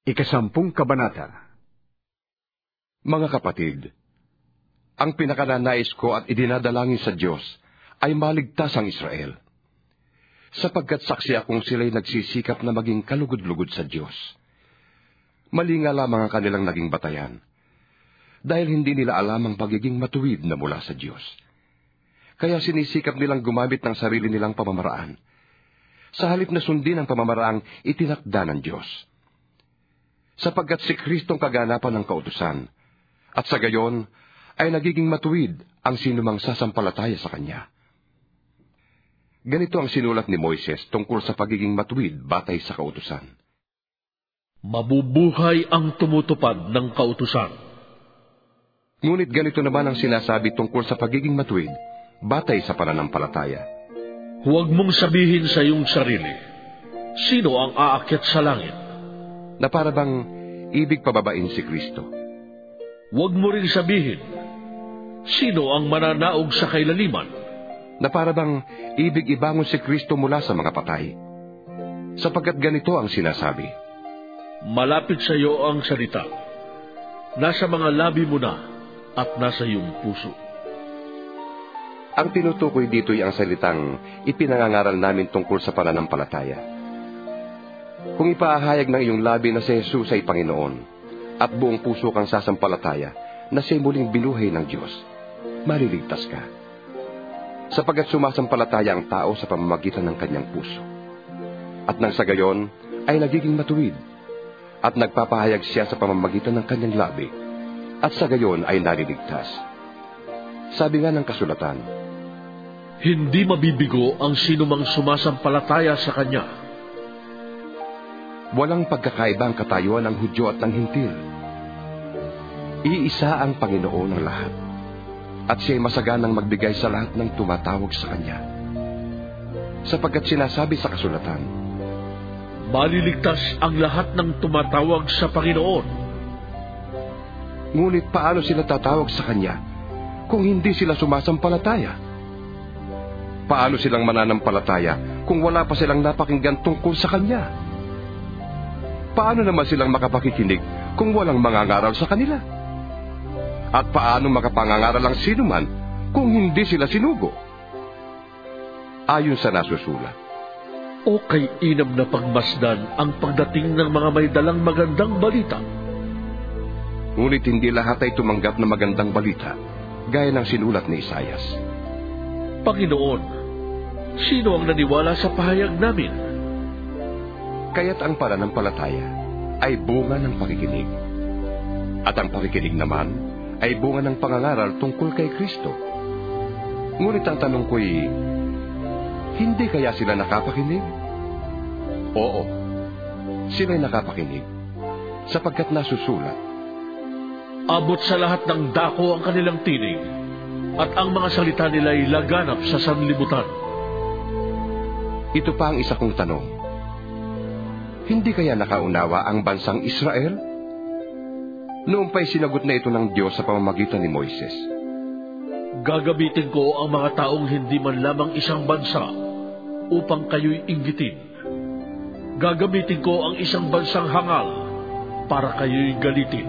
Ikasampung Kabanata. Mga kapatid, ang pinakananais ko at idinadalangin sa Diyos ay maligtas ang Israel, sapagkat saksi akong sila'y nagsisikap na maging kalugod-lugod sa Diyos. Mali nga lamang ang kanilang naging batayan, dahil hindi nila alam ang pagiging matuwid na mula sa Diyos. Kaya sinisikap nilang gumamit ng sarili nilang pamamaraan, sa halip na sundin ang pamamaraang itinakda ng Diyos. Sapagkat si Kristong kaganapan ng kautusan, at sa gayon ay nagiging matuwid ang sinumang sasampalataya sa Kanya. Ganito ang sinulat ni Moises tungkol sa pagiging matuwid batay sa kautusan. Mabubuhay ang tumutupad ng kautusan. Ngunit ganito naman ang sinasabi tungkol sa pagiging matuwid batay sa pananampalataya. Huwag mong sabihin sa iyong sarili, sino ang aakyat sa langit? Na para bang ibig pababain si Kristo. Huwag mo rin sabihin, sino ang mananaog sa kailaliman? Na para bang ibig ibangon si Kristo mula sa mga patay. Sapagkat ganito ang sinasabi. Malapit sa iyo ang salita, nasa mga labi mo na at nasa iyong puso. Ang tinutukoy dito'y ang salitang ipinangangaral namin tungkol sa pananampalataya. Kung ipaahayag ng iyong labi na si Jesus ay Panginoon, at buong puso kang sasampalataya na siya'y muling binuhay ng Diyos, maliligtas ka. Sapagkat sumasampalataya ang tao sa pamamagitan ng kanyang puso. At nang sa gayon ay nagiging matuwid, at nagpapahayag siya sa pamamagitan ng kanyang labi, at sa gayon ay naliligtas. Sabi nga ng kasulatan, hindi mabibigo ang sinumang sumasampalataya sa Kanya. Walang pagkakaiba ang katayuan ng Hudyo at ng Hintil. Iisa ang Panginoon ng lahat, at siya'y masaganang magbigay sa lahat ng tumatawag sa Kanya. Sapagkat sinasabi sa kasulatan, maliligtas ang lahat ng tumatawag sa Panginoon. Ngunit paano sila tatawag sa Kanya kung hindi sila sumasampalataya? Paano silang mananampalataya kung wala pa silang napakinggan tungkol sa Kanya? Paano naman silang makapakikinig kung walang mangangaral sa kanila? At paano makapangangaral ang sinuman kung hindi sila sinugo? Ayon sa nasusulat, o kay inam na pagmasdan ang pagdating ng mga may dalang magandang balita. Ngunit hindi lahat ay tumanggap na magandang balita, gaya ng sinulat ni Isaias. Panginoon, sino ang naniwala sa pahayag namin? Kaya't ang pananampalataya ay bunga ng pakikinig. At ang pakikinig naman ay bunga ng pangangaral tungkol kay Kristo. Ngunit ang tanong ko'y, hindi kaya sila nakapakinig? Oo, sila'y nakapakinig, sapagkat nasusulat. Abot sa lahat ng dako ang kanilang tinig, at ang mga salita nila'y laganap sa sanlibutan. Ito pa ang isa kong tanong. Hindi kaya nakaunawa ang bansang Israel? Noon pa'y sinagot na ito ng Diyos sa pamamagitan ni Moises. Gagamitin ko ang mga taong hindi man lamang isang bansa upang kayo'y inggitin. Gagamitin ko ang isang bansang hangal para kayo'y galitin.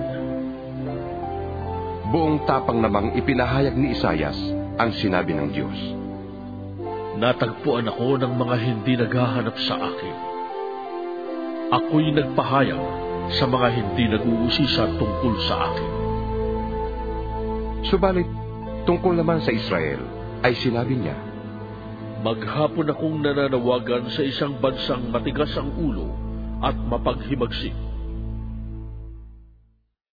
Buong tapang namang ipinahayag ni Isaias ang sinabi ng Diyos. Natagpuan ako ng mga hindi naghahanap sa akin. Ako'y nagpahayag sa mga hindi nag-uusisa tungkol sa akin. Subalit, tungkol naman sa Israel, ay sinabi niya, maghapon akong nananawagan sa isang bansang matigas ang ulo at mapaghimagsik.